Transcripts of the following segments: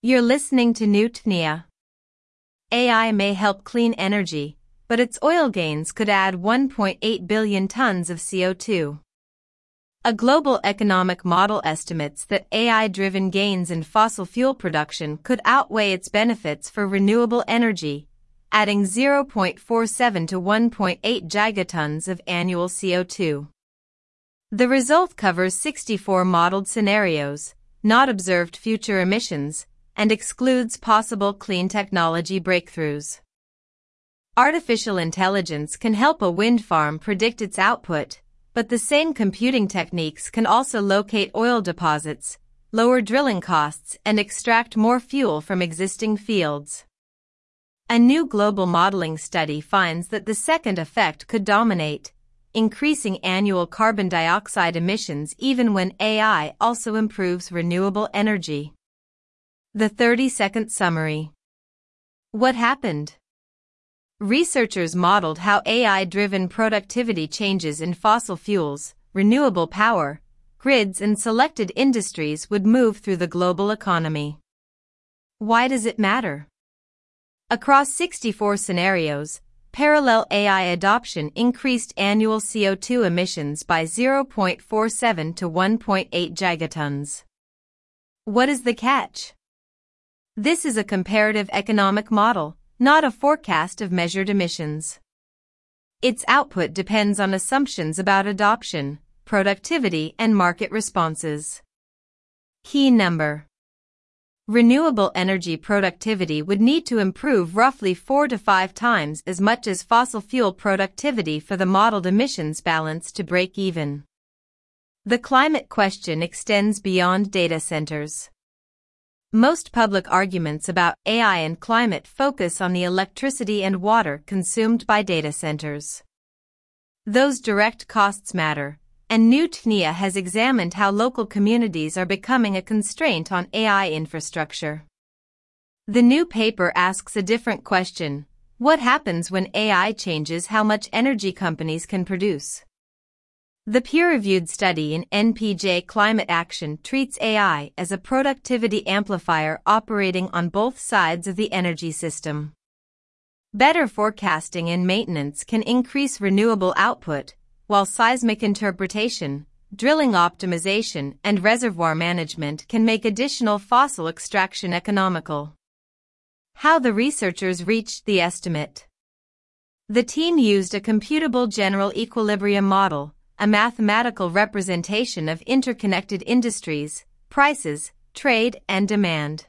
You're listening to Newtnia. AI may help clean energy, but its oil gains could add 1.8 billion tons of CO2. A global economic model estimates that AI-driven gains in fossil fuel production could outweigh its benefits for renewable energy, adding 0.47 to 1.8 gigatons of annual CO2. The result covers 64 modeled scenarios, not observed future emissions, and excludes possible clean technology breakthroughs. Artificial intelligence can help a wind farm predict its output, but the same computing techniques can also locate oil deposits, lower drilling costs, and extract more fuel from existing fields. A new global modeling study finds that the second effect could dominate, increasing annual carbon dioxide emissions even when AI also improves renewable energy. The 30-second summary. What happened? Researchers modeled how AI-driven productivity changes in fossil fuels, renewable power, grids, and selected industries would move through the global economy. Why does it matter? Across 64 scenarios, parallel AI adoption increased annual CO2 emissions by 0.47 to 1.8 gigatons. What is the catch? This is a comparative economic model, not a forecast of measured emissions. Its output depends on assumptions about adoption, productivity, and market responses. Key number. Renewable energy productivity would need to improve roughly 4 to 5 times as much as fossil fuel productivity for the modeled emissions balance to break even. The climate question extends beyond data centers. Most public arguments about AI and climate focus on the electricity and water consumed by data centers. Those direct costs matter, and Newtnia has examined how local communities are becoming a constraint on AI infrastructure. The new paper asks a different question: what happens when AI changes how much energy companies can produce? The peer-reviewed study in NPJ Climate Action treats AI as a productivity amplifier operating on both sides of the energy system. Better forecasting and maintenance can increase renewable output, while seismic interpretation, drilling optimization, and reservoir management can make additional fossil extraction economical. How the researchers reached the estimate. The team used a computable general equilibrium model, a mathematical representation of interconnected industries, prices, trade, and demand.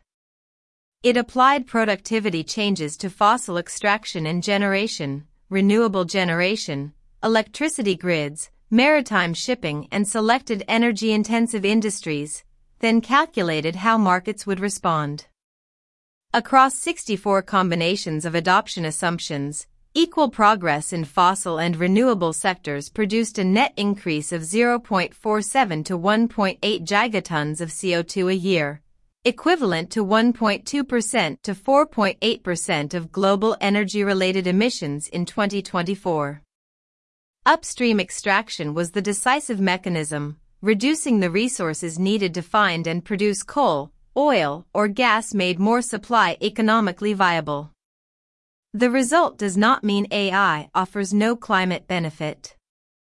It applied productivity changes to fossil extraction and generation, renewable generation, electricity grids, maritime shipping, and selected energy-intensive industries, then calculated how markets would respond. Across 64 combinations of adoption assumptions, equal progress in fossil and renewable sectors produced a net increase of 0.47 to 1.8 gigatons of CO2 a year, equivalent to 1.2% to 4.8% of global energy-related emissions in 2024. Upstream extraction was the decisive mechanism, reducing the resources needed to find and produce coal, oil, or gas made more supply economically viable. The result does not mean AI offers no climate benefit.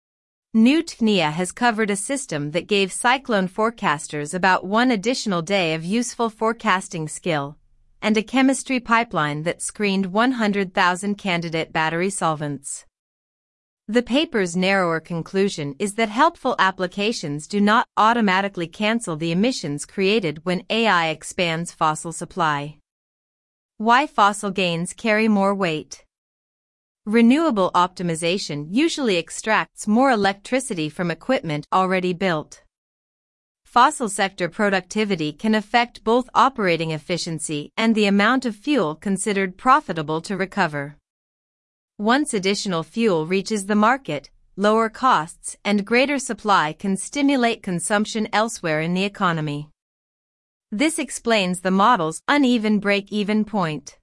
Newtnia has covered a system that gave cyclone forecasters about 1 additional day of useful forecasting skill, and a chemistry pipeline that screened 100,000 candidate battery solvents. The paper's narrower conclusion is that helpful applications do not automatically cancel the emissions created when AI expands fossil supply. Why fossil gains carry more weight? Renewable optimization usually extracts more electricity from equipment already built. Fossil sector productivity can affect both operating efficiency and the amount of fuel considered profitable to recover. Once additional fuel reaches the market, lower costs and greater supply can stimulate consumption elsewhere in the economy. This explains the model's uneven break-even point.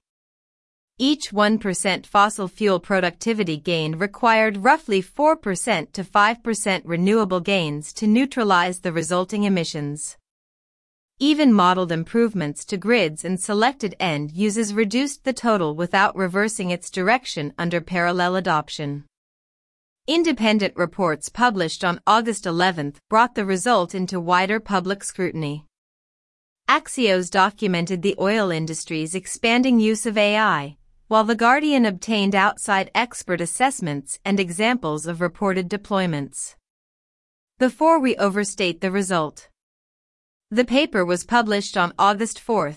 Each 1% fossil fuel productivity gain required roughly 4% to 5% renewable gains to neutralize the resulting emissions. Even modeled improvements to grids and selected end uses reduced the total without reversing its direction under parallel adoption. Independent reports published on August 11 brought the result into wider public scrutiny. Axios documented the oil industry's expanding use of AI, while The Guardian obtained outside expert assessments and examples of reported deployments. Before we overstate the result. The paper was published on August 4,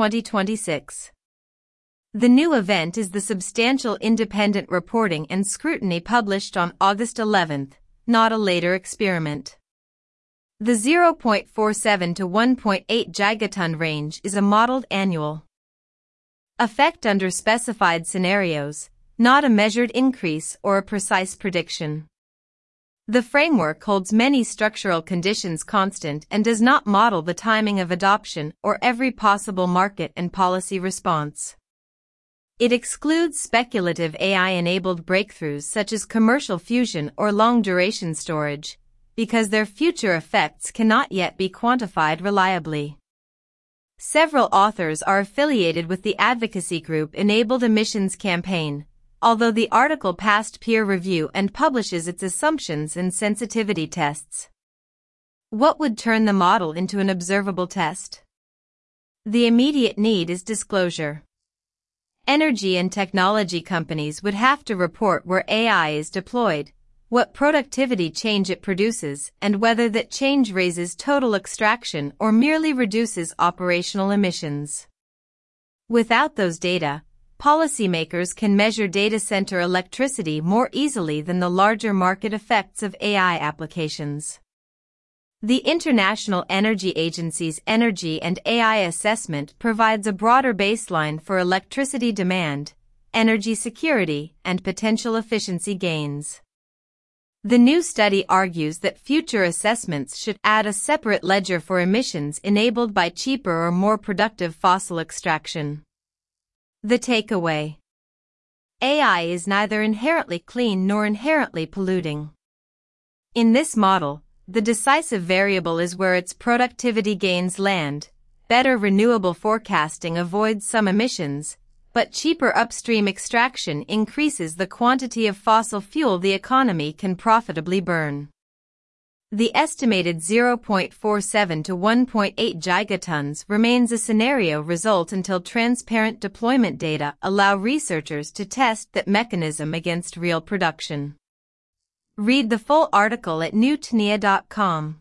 2026. The new event is the substantial independent reporting and scrutiny published on August 11, not a later experiment. The 0.47 to 1.8 gigaton range is a modeled annual effect under specified scenarios, not a measured increase or a precise prediction. The framework holds many structural conditions constant and does not model the timing of adoption or every possible market and policy response. It excludes speculative AI-enabled breakthroughs such as commercial fusion or long-duration storage, because their future effects cannot yet be quantified reliably. Several authors are affiliated with the advocacy group Enabled Emissions Campaign, although the article passed peer review and publishes its assumptions and sensitivity tests. What would turn the model into an observable test? The immediate need is disclosure. Energy and technology companies would have to report where AI is deployed, what productivity change it produces, and whether that change raises total extraction or merely reduces operational emissions. Without those data, policymakers can measure data center electricity more easily than the larger market effects of AI applications. The International Energy Agency's Energy and AI Assessment provides a broader baseline for electricity demand, energy security, and potential efficiency gains. The new study argues that future assessments should add a separate ledger for emissions enabled by cheaper or more productive fossil extraction. The takeaway: AI is neither inherently clean nor inherently polluting. In this model, the decisive variable is where its productivity gains land. Better renewable forecasting avoids some emissions, but cheaper upstream extraction increases the quantity of fossil fuel the economy can profitably burn. The estimated 0.47 to 1.8 gigatons remains a scenario result until transparent deployment data allow researchers to test that mechanism against real production. Read the full article at newtnia.com.